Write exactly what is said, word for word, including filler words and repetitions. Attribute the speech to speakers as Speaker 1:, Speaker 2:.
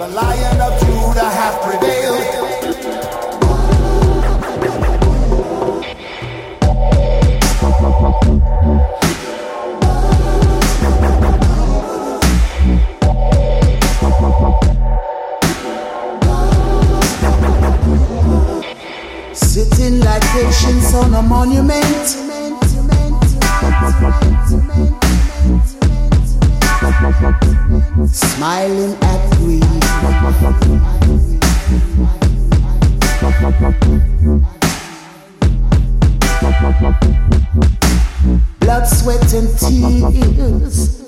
Speaker 1: The Lion of Judah hath prevailed.
Speaker 2: Sitting like patience on a monument, smiling at greed. Blood, sweat and tears